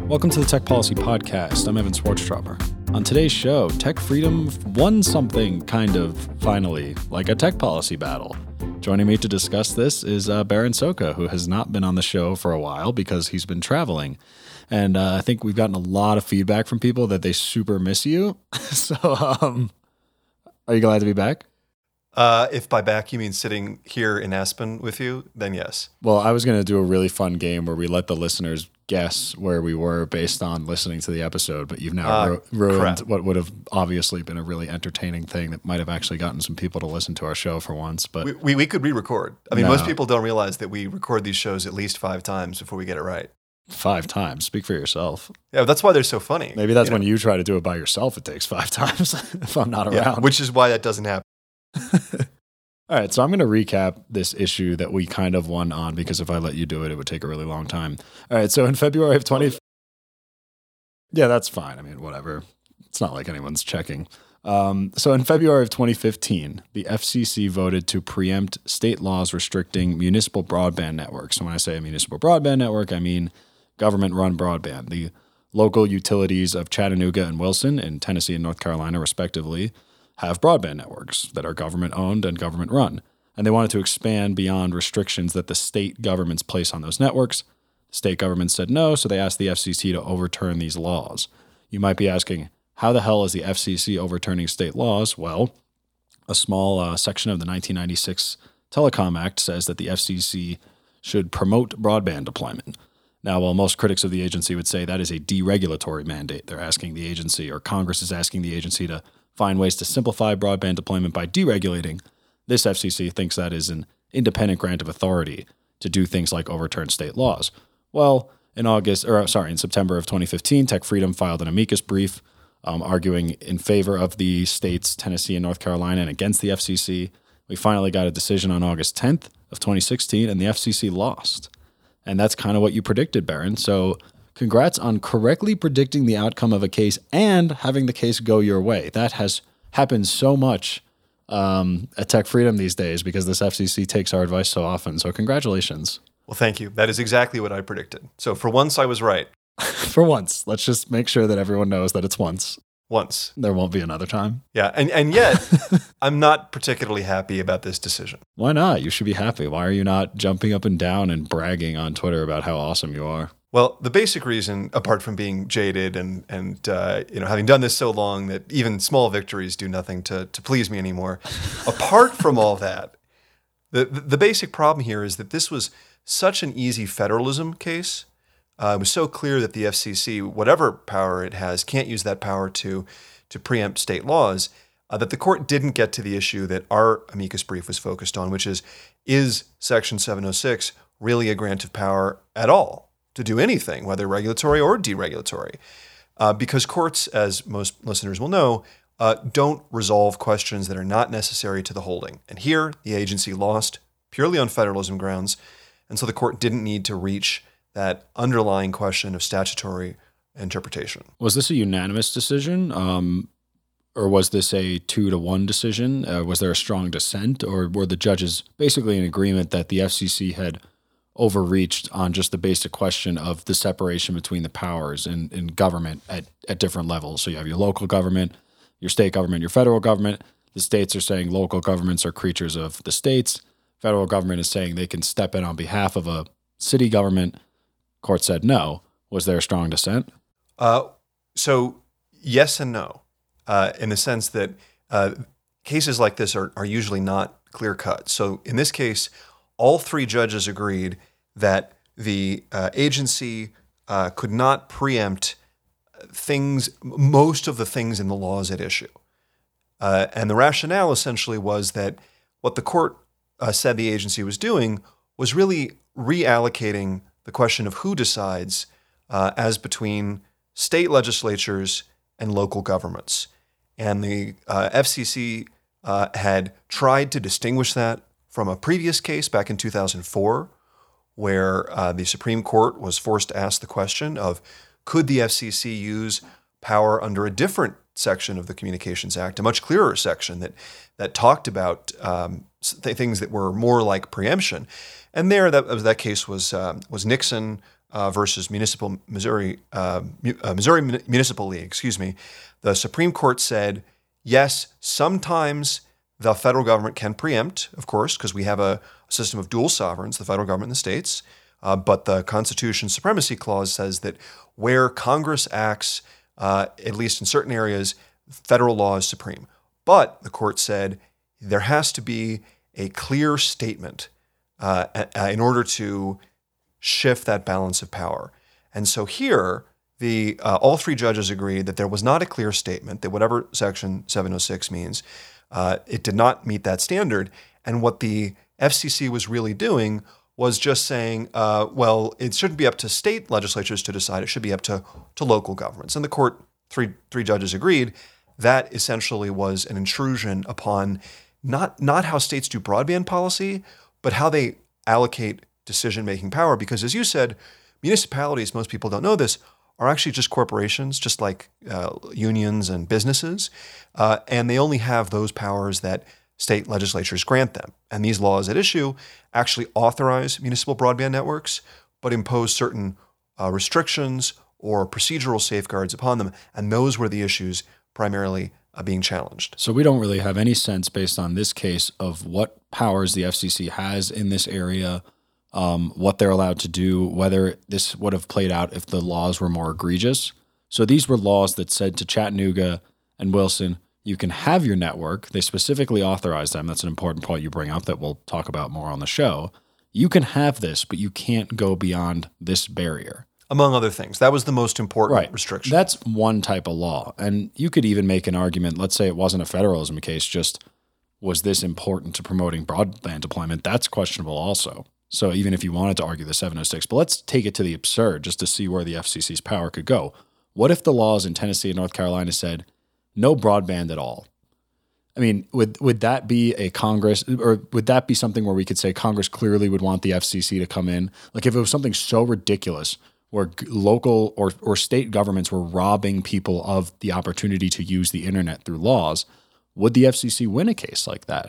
Welcome to the Tech Policy Podcast. I'm Evan Swartztrauber. On today's show, tech freedom won something kind of, finally, like a tech policy battle. Joining me to discuss this is Baron Soka, who has not been on the show for a while because he's been traveling. And I think we've gotten a lot of feedback from people that they super miss you. So, are you glad to be back? If by back you mean sitting here in Aspen with you, then yes. Well, I was going to do a really fun game where we let the listeners guess where we were based on listening to the episode, but you've now ruined what would have obviously been a really entertaining thing that might have actually gotten some people to listen to our show for once. But we could re-record. I mean, most people don't realize that we record these shows at least 5 times before we get it right. 5 times? Speak for yourself. Yeah, that's why they're so funny. Maybe that's when you try to do it by yourself, it takes 5 times if I'm not around. Yeah, which is why that doesn't happen. All right, so I'm going to recap this issue that we kind of won on, because if I let you do it, it would take a really long time. All right, so in February of 20... Yeah, that's fine. I mean, whatever. It's not like anyone's checking. So in February of 2015, the FCC voted to preempt state laws restricting municipal broadband networks. So when I say a municipal broadband network, I mean government-run broadband. The local utilities of Chattanooga and Wilson in Tennessee and North Carolina, respectively, have broadband networks that are government-owned and government-run. And they wanted to expand beyond restrictions that the state governments place on those networks. The state government said no, so they asked the FCC to overturn these laws. You might be asking, how the hell is the FCC overturning state laws? Well, a small section of the 1996 Telecom Act says that the FCC should promote broadband deployment. Now, while most critics of the agency would say that is a deregulatory mandate, they're asking the agency, or Congress is asking the agency, to find ways to simplify broadband deployment by deregulating. This FCC thinks that is an independent grant of authority to do things like overturn state laws. Well, in September of 2015, Tech Freedom filed an amicus brief arguing in favor of the states Tennessee and North Carolina and against the FCC. We finally got a decision on August 10th of 2016, and the FCC lost. And that's kind of what you predicted, Baron. So congrats on correctly predicting the outcome of a case and having the case go your way. That has happened so much at Tech Freedom these days because this FCC takes our advice so often. So congratulations. Well, thank you. That is exactly what I predicted. So for once, I was right. For once. Let's just make sure that everyone knows that it's once. Once. There won't be another time. Yeah, and yet, I'm not particularly happy about this decision. Why not? You should be happy. Why are you not jumping up and down and bragging on Twitter about how awesome you are? Well, the basic reason, apart from being jaded and having done this so long that even small victories do nothing to please me anymore, apart from all that, the basic problem here is that this was such an easy federalism case. It was so clear that the FCC, whatever power it has, can't use that power to preempt state laws, that the court didn't get to the issue that our amicus brief was focused on, which is Section 706 really a grant of power at all to do anything, whether regulatory or deregulatory? Because courts, as most listeners will know, don't resolve questions that are not necessary to the holding. And here, the agency lost purely on federalism grounds, and so the court didn't need to reach that underlying question of statutory interpretation. Was this a unanimous decision, or was this a 2-1 decision? Was there a strong dissent, or were the judges basically in agreement that the FCC had overreached on just the basic question of the separation between the powers in government at different levels? So you have your local government, your state government, your federal government. The states are saying local governments are creatures of the states. Federal government is saying they can step in on behalf of a city government. Court said no. Was there a strong dissent? So yes and no, in the sense that cases like this are usually not clear-cut. So in this case, all 3 judges agreed that the agency could not preempt most of the things in the laws at issue. And the rationale essentially was that what the court said the agency was doing was really reallocating the question of who decides as between state legislatures and local governments. And the FCC had tried to distinguish that from a previous case back in 2004, where the Supreme Court was forced to ask the question of, could the FCC use power under a different section of the Communications Act, a much clearer section that talked about things that were more like preemption. And there, that case was Nixon versus Missouri Municipal League, the Supreme Court said, yes, sometimes the federal government can preempt, of course, because we have a system of dual sovereigns, the federal government and the states. But the Constitution Supremacy Clause says that where Congress acts, at least in certain areas, federal law is supreme. But the court said there has to be a clear statement in order to shift that balance of power. And so here, all three judges agreed that there was not a clear statement, that whatever Section 706 means, it did not meet that standard. And what the FCC was really doing was just saying, well, it shouldn't be up to state legislatures to decide. It should be up to local governments. And the court, three judges agreed, that essentially was an intrusion upon not how states do broadband policy, but how they allocate decision-making power. Because as you said, municipalities, most people don't know this, are actually just corporations, just like unions and businesses. And they only have those powers that state legislatures grant them. And these laws at issue actually authorize municipal broadband networks, but impose certain restrictions or procedural safeguards upon them. And those were the issues primarily being challenged. So we don't really have any sense based on this case of what powers the FCC has in this area, what they're allowed to do, whether this would have played out if the laws were more egregious. So these were laws that said to Chattanooga and Wilson, you can have your network. They specifically authorized them. That's an important point you bring up that we'll talk about more on the show. You can have this, but you can't go beyond this barrier. Among other things. That was the most important restriction. That's one type of law. And you could even make an argument, let's say it wasn't a federalism case, just was this important to promoting broadband deployment? That's questionable also. So even if you wanted to argue the 706, but let's take it to the absurd just to see where the FCC's power could go. What if the laws in Tennessee and North Carolina said no broadband at all? I mean, would that be a Congress, or would that be something where we could say Congress clearly would want the FCC to come in? Like if it was something so ridiculous where local or state governments were robbing people of the opportunity to use the internet through laws, would the FCC win a case like that?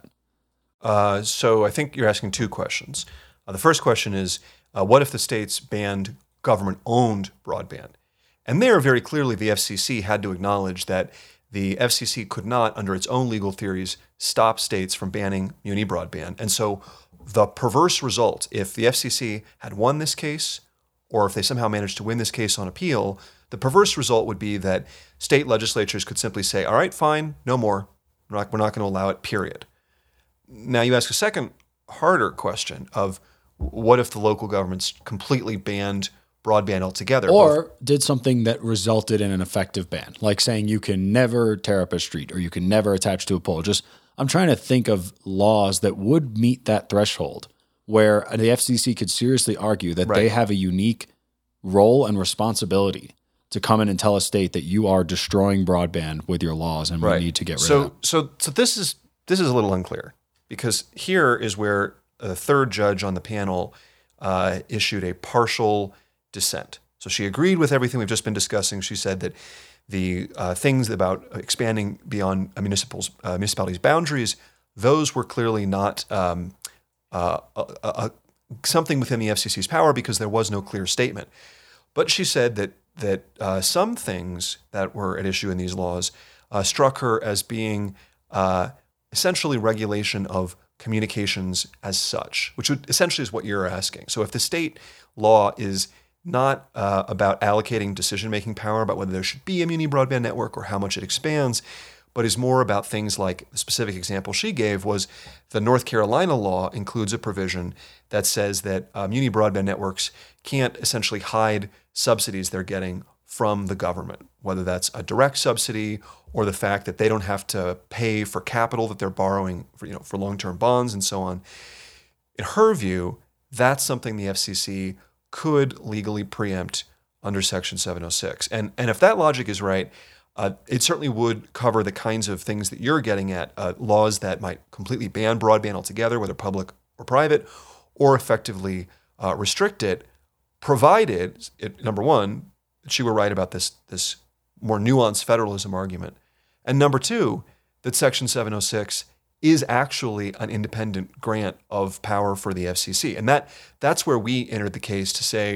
So I think you're asking two questions. The first question is, what if the states banned government-owned broadband? And there, very clearly, the FCC had to acknowledge that the FCC could not, under its own legal theories, stop states from banning muni broadband. And so the perverse result, if the FCC had won this case, or if they somehow managed to win this case on appeal, the perverse result would be that state legislatures could simply say, all right, fine, no more. We're not going to allow it, period. Now you ask a second, harder question of what if the local governments completely banned broadband altogether? Or did something that resulted in an effective ban, like saying you can never tear up a street or you can never attach to a pole. I'm trying to think of laws that would meet that threshold where the FCC could seriously argue that they have a unique role and responsibility to come in and tell a state that you are destroying broadband with your laws and we need to get rid of it. So this is a little unclear, because here is where the third judge on the panel issued a partial dissent. So she agreed with everything we've just been discussing. She said that the things about expanding beyond a municipality's boundaries, those were clearly not something within the FCC's power because there was no clear statement. But she said that some things that were at issue in these laws struck her as being essentially regulation of communications as such, which essentially is what you're asking. So if the state law is not about allocating decision-making power about whether there should be a muni broadband network or how much it expands, but is more about things like the specific example she gave was the North Carolina law includes a provision that says that muni broadband networks can't essentially hide subsidies they're getting from the government, whether that's a direct subsidy or the fact that they don't have to pay for capital that they're borrowing for long-term bonds and so on. In her view, that's something the FCC could legally preempt under Section 706. And if that logic is right, it certainly would cover the kinds of things that you're getting at, laws that might completely ban broadband altogether, whether public or private, or effectively restrict it, provided, number one, that she were right about this more nuanced federalism argument, and number two, that Section 706 is actually an independent grant of power for the FCC. And that's where we entered the case to say,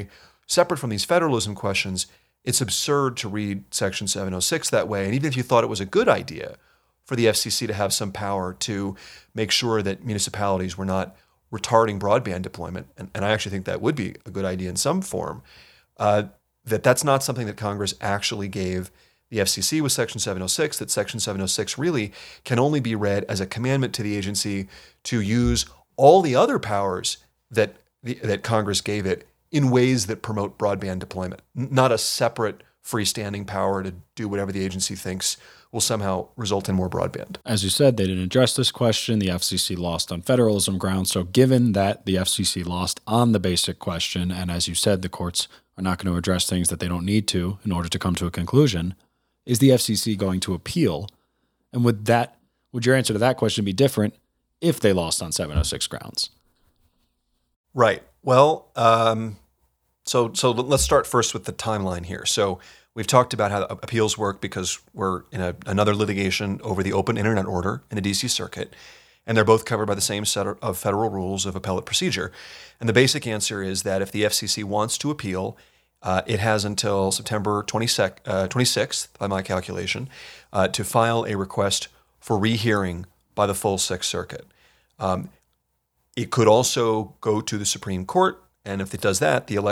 separate from these federalism questions, it's absurd to read Section 706 that way. And even if you thought it was a good idea for the FCC to have some power to make sure that municipalities were not retarding broadband deployment, and I actually think that would be a good idea in some form, that's not something that Congress actually gave the FCC with Section 706, that Section 706 really can only be read as a commandment to the agency to use all the other powers that Congress gave it in ways that promote broadband deployment, not a separate freestanding power to do whatever the agency thinks will somehow result in more broadband. As you said, they didn't address this question. The FCC lost on federalism grounds. So given that the FCC lost on the basic question, and as you said, the courts are not going to address things that they don't need to in order to come to a conclusion, is the FCC going to appeal? And would your answer to that question be different if they lost on 706 grounds? Right. Well, so let's start first with the timeline here. So we've talked about how appeals work because we're in another litigation over the open internet order in the D.C. Circuit, and they're both covered by the same set of federal rules of appellate procedure. And the basic answer is that if the FCC wants to appeal, it has until September 26th, by my calculation, to file a request for rehearing by the full Sixth Circuit. It could also go to the Supreme Court, and if it does that, the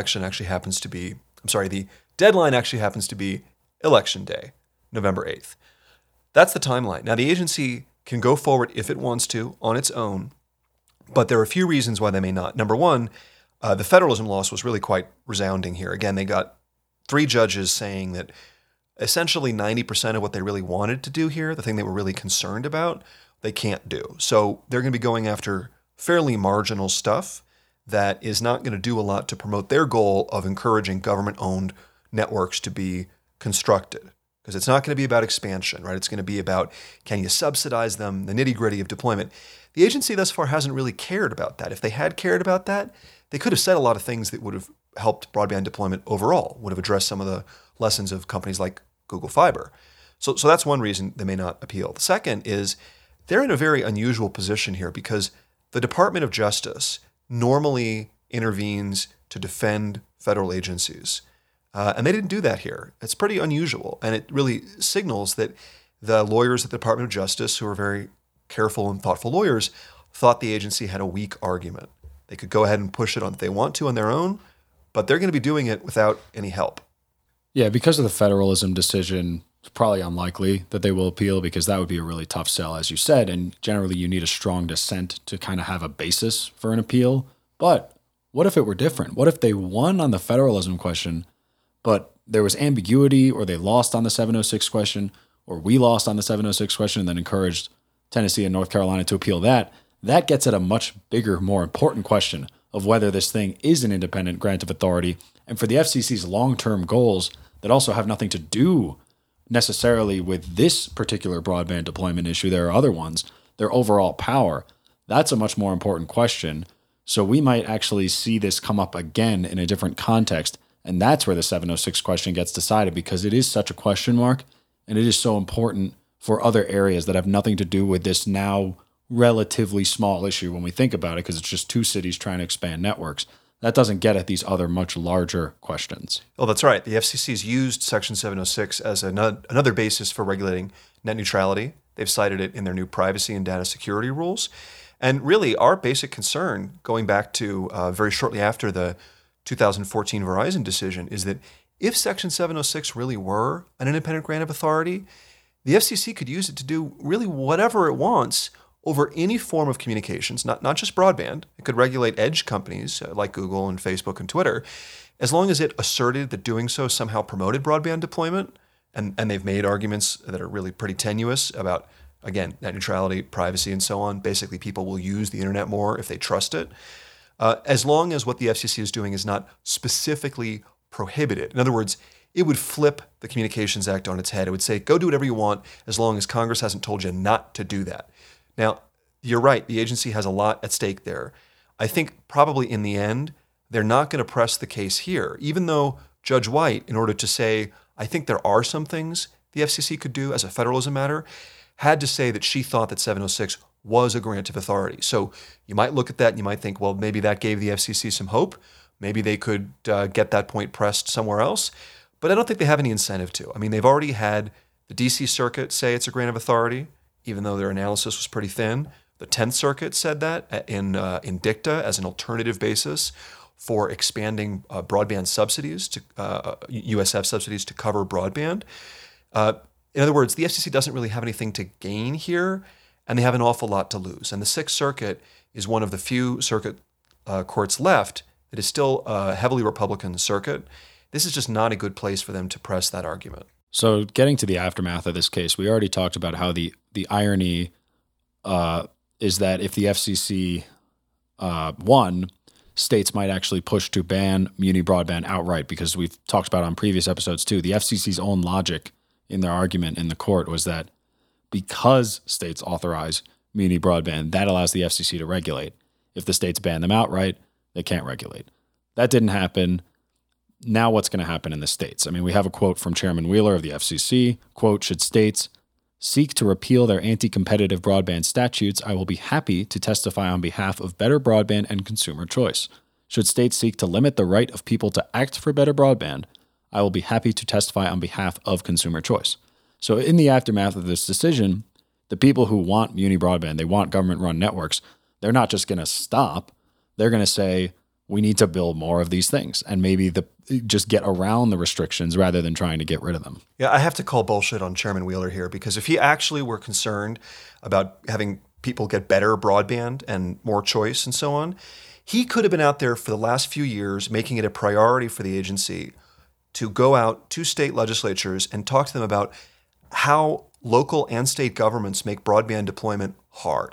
deadline actually happens to be Election Day, November 8th. That's the timeline. Now, the agency can go forward if it wants to on its own, but there are a few reasons why they may not. Number one, the federalism loss was really quite resounding here. Again, they got 3 judges saying that essentially 90% of what they really wanted to do here, the thing they were really concerned about, they can't do. So they're going to be going after fairly marginal stuff that is not going to do a lot to promote their goal of encouraging government-owned networks to be constructed. Because it's not going to be about expansion, right? It's going to be about, can you subsidize them, the nitty-gritty of deployment. The agency thus far hasn't really cared about that. If they had cared about that, they could have said a lot of things that would have helped broadband deployment overall, would have addressed some of the lessons of companies like Google Fiber. So that's one reason they may not appeal. The second is they're in a very unusual position here because the Department of Justice normally intervenes to defend federal agencies. And they didn't do that here. It's pretty unusual. And it really signals that the lawyers at the Department of Justice, who are very careful and thoughtful lawyers, thought the agency had a weak argument. They could go ahead and push it on if they want to on their own, but they're going to be doing it without any help. Yeah, because of the federalism decision, it's probably unlikely that they will appeal because that would be a really tough sell, as you said. And generally, you need a strong dissent to kind of have a basis for an appeal. But what if it were different? What if they won on the federalism question, but there was ambiguity, or they lost on the 706 question, or we lost on the 706 question and then encouraged Tennessee and North Carolina to appeal that? That gets at a much bigger, more important question of whether this thing is an independent grant of authority. And for the FCC's long-term goals that also have nothing to do necessarily with this particular broadband deployment issue, there are other ones, their overall power, that's a much more important question. So we might actually see this come up again in a different context. And that's where the 706 question gets decided, because it is such a question mark and it is so important for other areas that have nothing to do with this now relatively small issue when we think about it, because it's just 2 cities trying to expand networks. That doesn't get at these other much larger questions. Oh, that's right. The FCC's used Section 706 as another basis for regulating net neutrality. They've cited it in their new privacy and data security rules. And really, our basic concern, going back to very shortly after the 2014 Verizon decision, is that if Section 706 really were an independent grant of authority, the FCC could use it to do really whatever it wants over any form of communications, not just broadband. It could regulate edge companies like Google and Facebook and Twitter, as long as it asserted that doing so somehow promoted broadband deployment. And they've made arguments that are really pretty tenuous about, again, net neutrality, privacy, and so on. Basically, people will use the internet more if they trust it, as long as what the FCC is doing is not specifically prohibited. In other words, it would flip the Communications Act on its head. It would say, go do whatever you want as long as Congress hasn't told you not to do that. Now, you're right. The agency has a lot at stake there. I think probably in the end, they're not going to press the case here, even though Judge White, in order to say, I think there are some things the FCC could do as a federalism matter, had to say that she thought that 706 was a grant of authority. So you might look at that and you might think, well, maybe that gave the FCC some hope. Maybe they could get that point pressed somewhere else, but I don't think they have any incentive to. I mean, they've already had the D.C. Circuit say it's a grant of authority, even though their analysis was pretty thin. The 10th Circuit said that in dicta as an alternative basis for expanding broadband subsidies to USF subsidies to cover broadband. In other words, the FCC doesn't really have anything to gain here, and they have an awful lot to lose. And the Sixth Circuit is one of the few circuit courts left that is still a heavily Republican circuit. This is just not a good place for them to press that argument. So getting to the aftermath of this case, we already talked about how the irony is that if the FCC won, states might actually push to ban muni broadband outright, because we've talked about on previous episodes too. The FCC's own logic in their argument in the court was that because states authorize muni broadband, that allows the FCC to regulate. If the states ban them outright, they can't regulate. That didn't happen. Now what's going to happen in the states? I mean, we have a quote from Chairman Wheeler of the FCC. Quote, should states seek to repeal their anti-competitive broadband statutes, I will be happy to testify on behalf of better broadband and consumer choice. Should states seek to limit the right of people to act for better broadband, I will be happy to testify on behalf of consumer choice. So in the aftermath of this decision, the people who want muni broadband, they want government-run networks, they're not just going to stop. They're going to say, we need to build more of these things and maybe just get around the restrictions rather than trying to get rid of them. Yeah, I have to call bullshit on Chairman Wheeler here, because if he actually were concerned about having people get better broadband and more choice and so on, he could have been out there for the last few years making it a priority for the agency to go out to state legislatures and talk to them about how local and state governments make broadband deployment hard.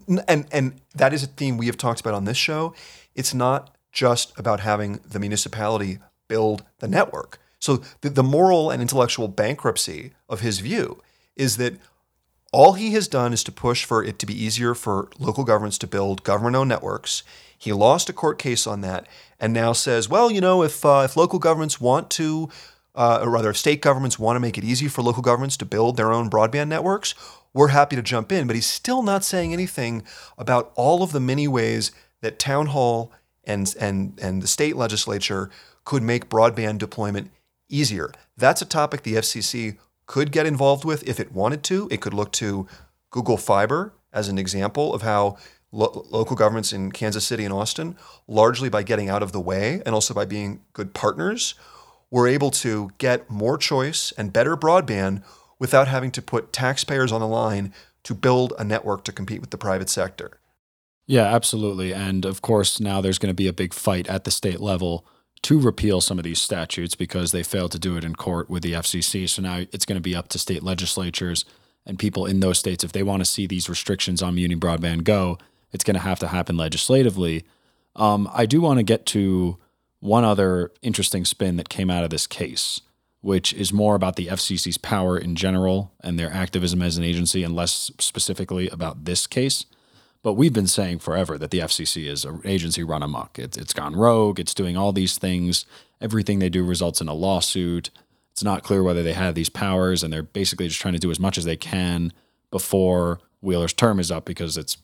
And that is a theme we have talked about on this show. It's not just about having the municipality build the network. So the moral and intellectual bankruptcy of his view is that all he has done is to push for it to be easier for local governments to build government-owned networks. He lost a court case on that and now says, well, you know, if local governments want to, or rather if state governments want to make it easy for local governments to build their own broadband networks, we're happy to jump in. But he's still not saying anything about all of the many ways that town hall and the state legislature could make broadband deployment easier. That's a topic the FCC could get involved with if it wanted to. It could look to Google Fiber as an example of how local governments in Kansas City and Austin, largely by getting out of the way and also by being good partners, were able to get more choice and better broadband without having to put taxpayers on the line to build a network to compete with the private sector. Yeah, absolutely. And of course, now there's going to be a big fight at the state level to repeal some of these statutes because they failed to do it in court with the FCC. So now it's going to be up to state legislatures and people in those states. If they want to see these restrictions on muni broadband go, it's going to happen legislatively. I do want to get to one other interesting spin that came out of this case, which is more about the FCC's power in general and their activism as an agency, and less specifically about this case. But we've been saying forever that the FCC is an agency run amok. It's gone rogue. It's doing all these things. Everything they do results in a lawsuit. It's not clear whether they have these powers, and they're basically just trying to do as much as they can before Wheeler's term is up, because this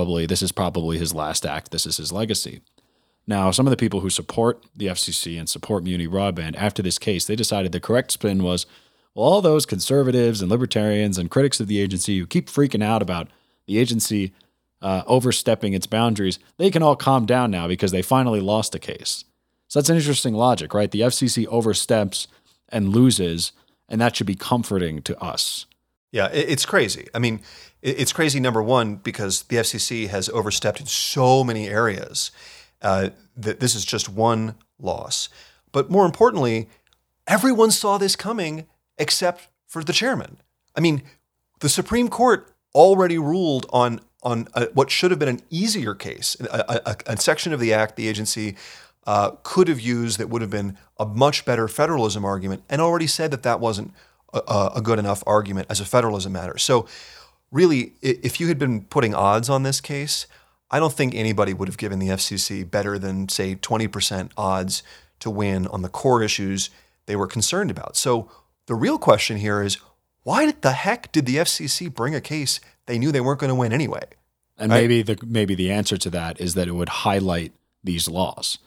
is probably his last act. This is his legacy. Now, some of the people who support the FCC and support muni broadband after this case, they decided the correct spin was, well, all those conservatives and libertarians and critics of the agency who keep freaking out about the agency overstepping its boundaries, they can all calm down now because they finally lost a case. So that's an interesting logic, right? The FCC oversteps and loses, and that should be comforting to us. Yeah, it's crazy. I mean, it's crazy, number one, because the FCC has overstepped in so many areas that this is just one loss. But more importantly, everyone saw this coming except for the chairman. I mean, the Supreme Court already ruled on what should have been an easier case, a section of the act the agency could have used that would have been a much better federalism argument, and already said that wasn't a good enough argument as a federalism matter. So really, if you had been putting odds on this case, I don't think anybody would have given the FCC better than, say, 20% odds to win on the core issues they were concerned about. So the real question here is, why the heck did the FCC bring a case they knew they weren't going to win anyway? And right? maybe the answer to that is that it would highlight these laws.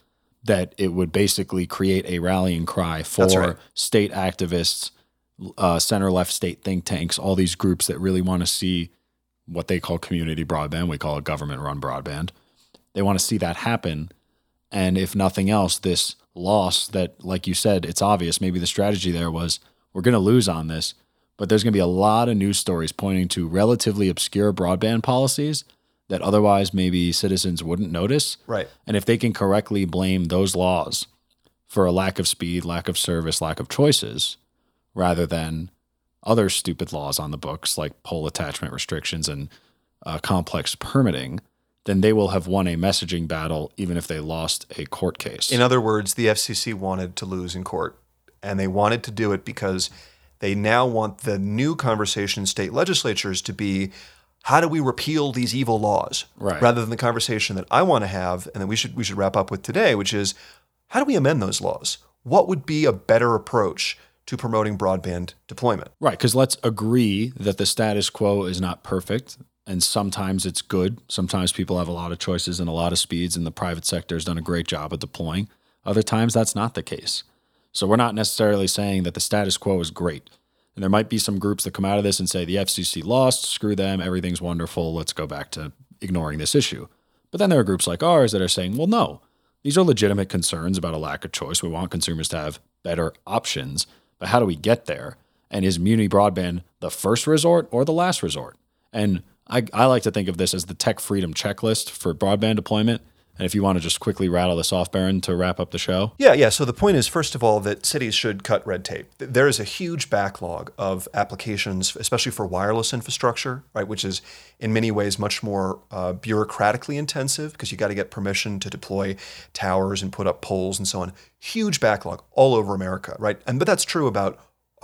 that it would basically create a rallying cry That's right. for state activists, center-left state think tanks, all these groups that really want to see what they call community broadband. We call it government-run broadband. They want to see that happen. And if nothing else, this loss that, like you said, it's obvious, maybe the strategy there was, we're going to lose on this, but there's going to be a lot of news stories pointing to relatively obscure broadband policies that otherwise maybe citizens wouldn't notice. Right. And if they can correctly blame those laws for a lack of speed, lack of service, lack of choices, rather than other stupid laws on the books like pole attachment restrictions and complex permitting, then they will have won a messaging battle even if they lost a court case. In other words, the FCC wanted to lose in court, and they wanted to do it because they now want the new conversation in state legislatures to be, how do we repeal these evil laws? Right. Rather than the conversation that I want to have and that we should wrap up with today, which is, how do we amend those laws? What would be a better approach to promoting broadband deployment? Right, because let's agree that the status quo is not perfect, and sometimes it's good. Sometimes people have a lot of choices and a lot of speeds, and the private sector has done a great job of deploying. Other times that's not the case. So we're not necessarily saying that the status quo is great. And there might be some groups that come out of this and say the FCC lost, screw them, everything's wonderful, let's go back to ignoring this issue. But then there are groups like ours that are saying, well, no, these are legitimate concerns about a lack of choice. We want consumers to have better options, but how do we get there? And is muni broadband the first resort or the last resort? And I like to think of this as the tech freedom checklist for broadband deployment. And if you want to just quickly rattle this off, Barron, to wrap up the show. Yeah. So the point is, first of all, that cities should cut red tape. There is a huge backlog of applications, especially for wireless infrastructure, right, which is in many ways much more bureaucratically intensive because you got to get permission to deploy towers and put up poles and so on. Huge backlog all over America, right? But that's true about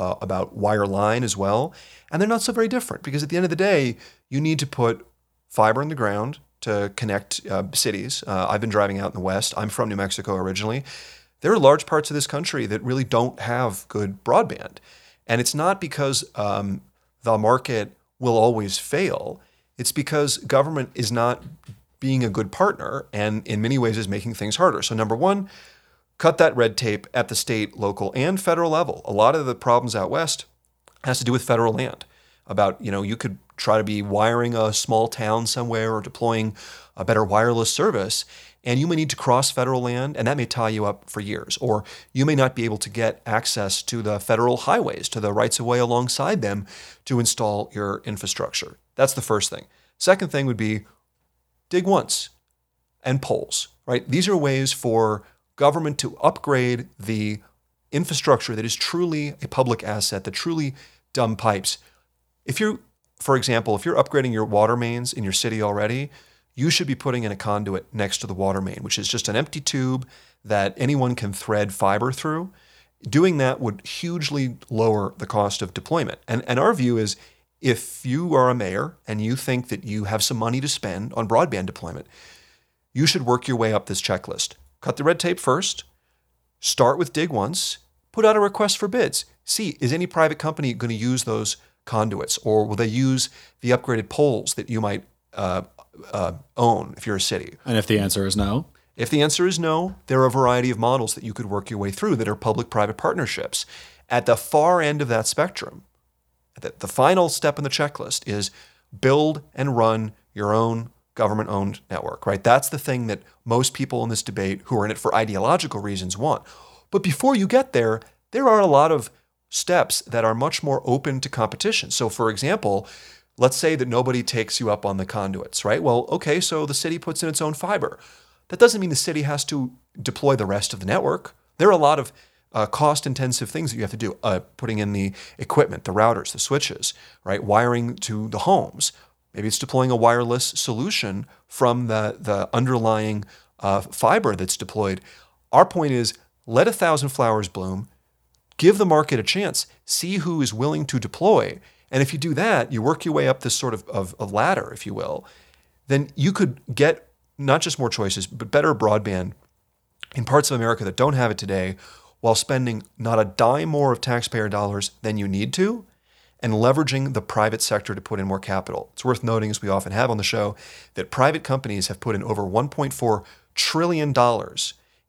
wireline as well. And they're not so very different because at the end of the day, you need to put fiber in the ground to connect cities. I've been driving out in the West. I'm from New Mexico originally. There are large parts of this country that really don't have good broadband. And it's not because the market will always fail. It's because government is not being a good partner and in many ways is making things harder. So number one, cut that red tape at the state, local, and federal level. A lot of the problems out West has to do with federal land. About, you could try to be wiring a small town somewhere or deploying a better wireless service, and you may need to cross federal land, and that may tie you up for years. Or you may not be able to get access to the federal highways, to the rights-of-way alongside them to install your infrastructure. That's the first thing. Second thing would be dig once and poles, right? These are ways for government to upgrade the infrastructure that is truly a public asset, the truly dumb pipes. For example, if you're upgrading your water mains in your city already, you should be putting in a conduit next to the water main, which is just an empty tube that anyone can thread fiber through. Doing that would hugely lower the cost of deployment. And our view is, if you are a mayor and you think that you have some money to spend on broadband deployment, you should work your way up this checklist. Cut the red tape first, start with dig once, put out a request for bids. See, is any private company going to use those conduits, or will they use the upgraded poles that you might own if you're a city? And if the answer is no? If the answer is no, there are a variety of models that you could work your way through that are public-private partnerships. At the far end of that spectrum, the final step in the checklist is build and run your own government-owned network, right? That's the thing that most people in this debate who are in it for ideological reasons want. But before you get there, there are a lot of steps that are much more open to competition. So for example, let's say that nobody takes you up on the conduits, right? Well, okay, so the city puts in its own fiber. That doesn't mean the city has to deploy the rest of the network. There are a lot of cost-intensive things that you have to do, putting in the equipment, the routers, the switches, right? Wiring to the homes. Maybe it's deploying a wireless solution from the underlying fiber that's deployed. Our point is, let 1,000 flowers bloom. Give the market a chance. See who is willing to deploy. And if you do that, you work your way up this sort of a ladder, if you will, then you could get not just more choices, but better broadband in parts of America that don't have it today while spending not a dime more of taxpayer dollars than you need to and leveraging the private sector to put in more capital. It's worth noting, as we often have on the show, that private companies have put in over $1.4 trillion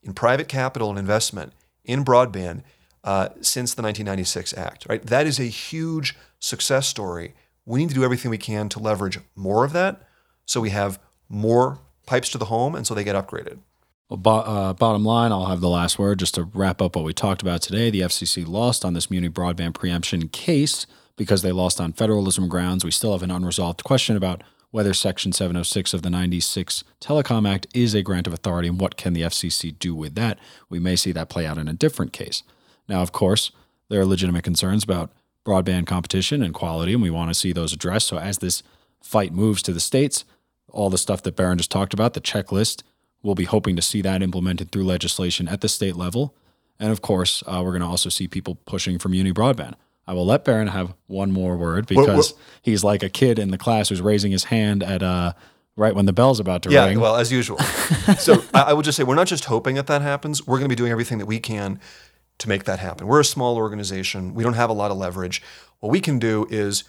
in private capital and investment in broadband since the 1996 Act, right? That is a huge success story. We need to do everything we can to leverage more of that so we have more pipes to the home and so they get upgraded. Well, bottom line, I'll have the last word just to wrap up what we talked about today. The FCC lost on this muni broadband preemption case because they lost on federalism grounds. We still have an unresolved question about whether Section 706 of the 96 Telecom Act is a grant of authority and what can the FCC do with that. We may see that play out in a different case. Now, of course, there are legitimate concerns about broadband competition and quality, and we want to see those addressed. So as this fight moves to the states, all the stuff that Barron just talked about, the checklist, we'll be hoping to see that implemented through legislation at the state level. And of course, we're going to also see people pushing for muni broadband. I will let Barron have one more word because he's like a kid in the class who's raising his hand at right when the bell's about to ring. Yeah, well, as usual. So I would just say we're not just hoping that happens. We're going to be doing everything that we can to make that happen. We're a small organization. We don't have a lot of leverage. What we can do is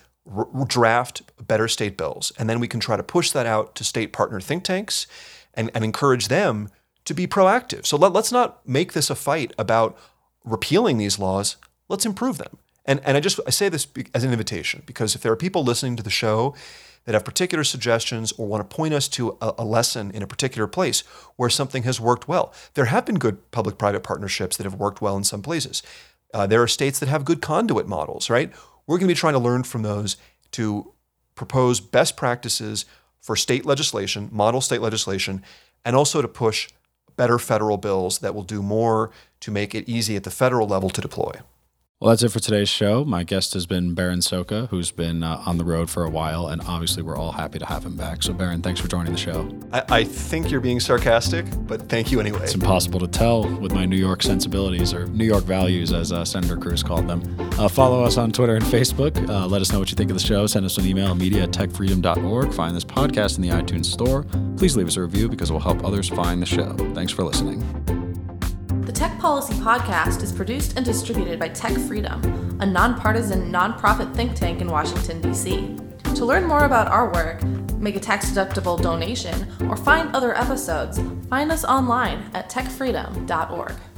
draft better state bills, and then we can try to push that out to state partner think tanks and encourage them to be proactive. So let's not make this a fight about repealing these laws. Let's improve them. And I say this as an invitation, because if there are people listening to the show that have particular suggestions or want to point us to a lesson in a particular place where something has worked well, there have been good public-private partnerships that have worked well in some places. There are states that have good conduit models, right? We're going to be trying to learn from those to propose best practices for state legislation, model state legislation, and also to push better federal bills that will do more to make it easy at the federal level to deploy. Well, that's it for today's show. My guest has been Barron Soka, who's been on the road for a while, and obviously we're all happy to have him back. So, Barron, thanks for joining the show. I think you're being sarcastic, but thank you anyway. It's impossible to tell with my New York sensibilities, or New York values, as Senator Cruz called them. Follow us on Twitter and Facebook. Let us know what you think of the show. Send us an email, media@techfreedom.org. Find this podcast in the iTunes store. Please leave us a review because it will help others find the show. Thanks for listening. The Tech Policy Podcast is produced and distributed by Tech Freedom, a nonpartisan, nonprofit think tank in Washington, D.C. To learn more about our work, make a tax-deductible donation, or find other episodes, find us online at techfreedom.org.